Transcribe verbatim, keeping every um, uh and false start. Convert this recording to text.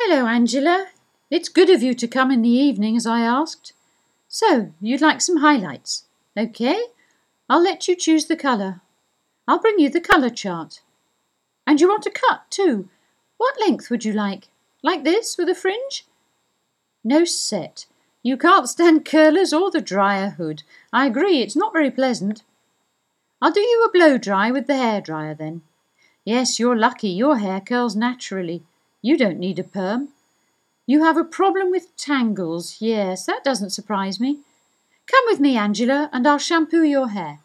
Hello, Angela. It's good of you to come in the evening as I asked. So, you'd like some highlights? OK, I'll let you choose the colour. I'll bring you the colour chart. And you want a cut too? What length would you like? Like this, with a fringe? No set. You can't stand curlers or the dryer hood. I agree, it's not very pleasant. I'll do you a blow dry with the hairdryer then. Yes, you're lucky. Your hair curls naturally. You don't need a perm. You have a problem with tangles. Yes, that doesn't surprise me. Come with me, Angela, and I'll shampoo your hair.